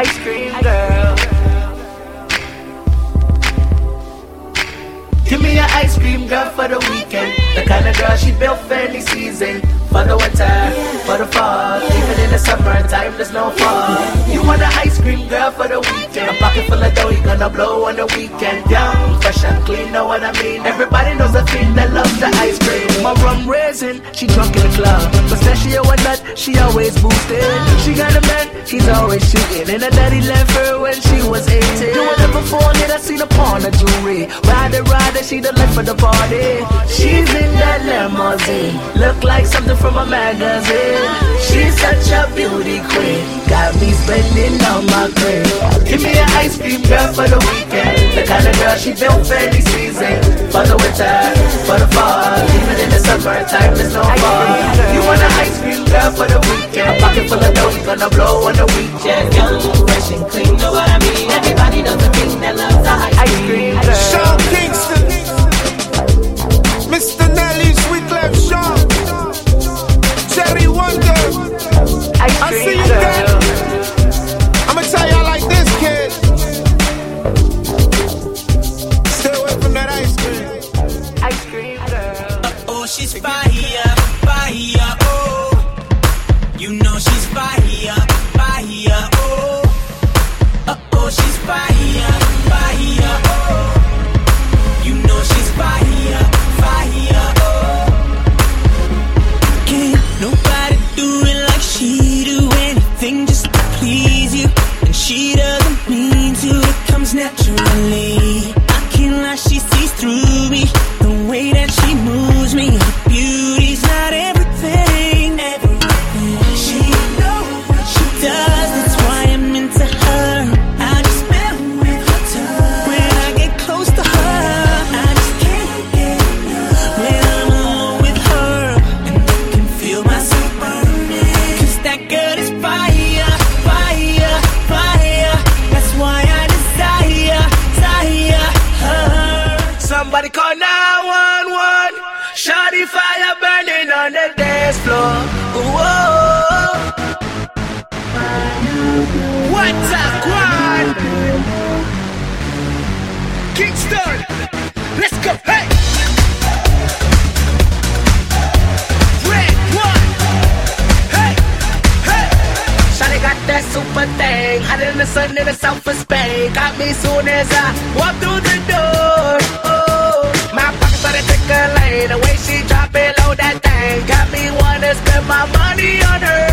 ice cream girl. Give me an ice cream girl for the weekend. The kind of girl she built for any season. For the winter, for the fall. Even in the summertime, there's no fall. You want an ice cream girl for the weekend. A pocket full of dough, you gonna blow on the weekend. Young, fresh and clean, know what I mean? Everybody knows a thing that loves the ice cream. My rum raisin, she drunk in the club. Pistachio and nut, she always boosted. She got a man, he's always shooting. And her daddy left her when she was 18. Doing it before, then I seen her pawn her jewelry. Rider, she the life of the party. She's in that limousine, look like something from a magazine. She's such a beauty queen, got me spending on my cream. Give me an ice cream girl for the weekend. The kind of girl she built for any season. For the winter, for the fall. Even in the summertime, there's no fall. You want an ice cream girl for the weekend. A pocket full of dough, you gonna blow on the weekend. Young, fresh and clean, know what I mean? Everybody knows the thing that loves the ice cream girl. Sean Kingston, Mr. Nelly, Sweet Left Sean, Cherry Wonder, I see you there. I'ma tell y'all like this, kid. Stay away from that ice cream. Ice cream girl. Oh, she's fire, fire, oh. You know she's fire, fire, oh. Oh, she's fire, fire, oh. You know she's fire, fire, oh. Can't nobody do it like she do. Anything just to please you. And she doesn't mean to, it comes naturally. I can't lie, she sees through me. The way that she moves me. Her beauty's not everything, everything. She knows what she does, that's why I'm into her. I just melt with her touch. When I get close to her, I just can't get enough. When I'm alone with her, and I can feel myself burning. Cause that girl is fire, fire, fire. That's why I desire, desire her. Somebody call 911. Shawty fire burning on the dance floor. Whoa. What's up, Quan? Kingston, let's go, hey. Red one, hey, hey. Shawty got that super thing, hot in the sun in the south of Spain. Got me soon as I walk through the door. Oh, my pockets started tickling, the way she drop it low that thing got me wanna spend my money on her.